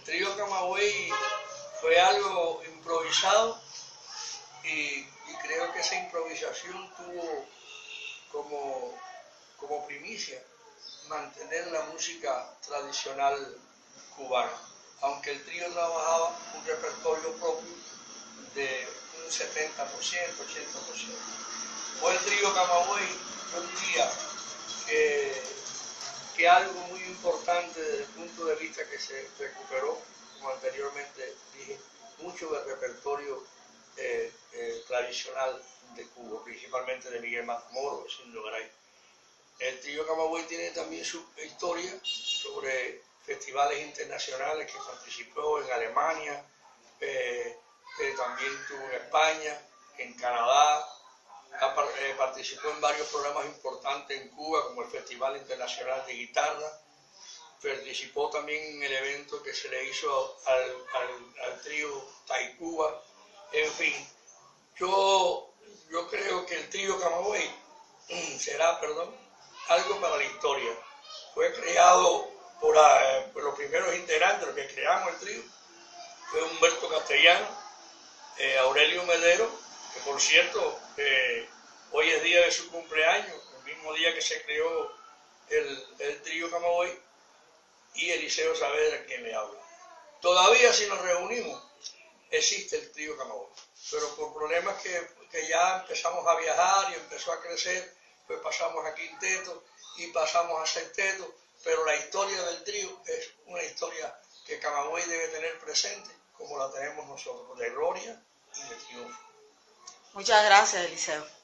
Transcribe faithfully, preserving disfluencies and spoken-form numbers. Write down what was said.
El trío Camagüey fue algo improvisado y, y creo que esa improvisación tuvo como, como primicia mantener la música tradicional cubana, aunque el trío trabajaba un repertorio propio de un setenta por ciento, ochenta por ciento. Fue el trío Camagüey, yo diría que, que algo muy importante desde el punto de vista que se recuperó, como anteriormente dije, mucho del repertorio eh, eh, tradicional de Cuba, principalmente de Miguel Matamoros, sin lugar a dudas. El trío Camagüey tiene también su historia sobre festivales internacionales que participó en Alemania, eh, eh, también estuvo en España, en Canadá, eh, participó en varios programas importantes en Cuba, como el Festival Internacional de Guitarra, participó también en el evento que se le hizo al, al, al trío Tacuba. En fin, yo, yo creo que el trío Camagüey será, perdón, algo para la historia. Fue creado por, uh, por los primeros integrantes, los que creamos el trío. Fue Humberto Castellano, eh, Aurelio Medero, que por cierto, eh, hoy es día de su cumpleaños, el mismo día que se creó el, el trío Camagüey, y Eliseo Saavedra, quien le habla. Todavía si nos reunimos, existe el trío Camagüey, pero por problemas que, que ya empezamos a viajar y empezó a crecer, pues pasamos a quinteto y pasamos a sexteto, pero la historia del trío es una historia que Camagüey debe tener presente, como la tenemos nosotros, de gloria y de triunfo. Muchas gracias, Eliseo.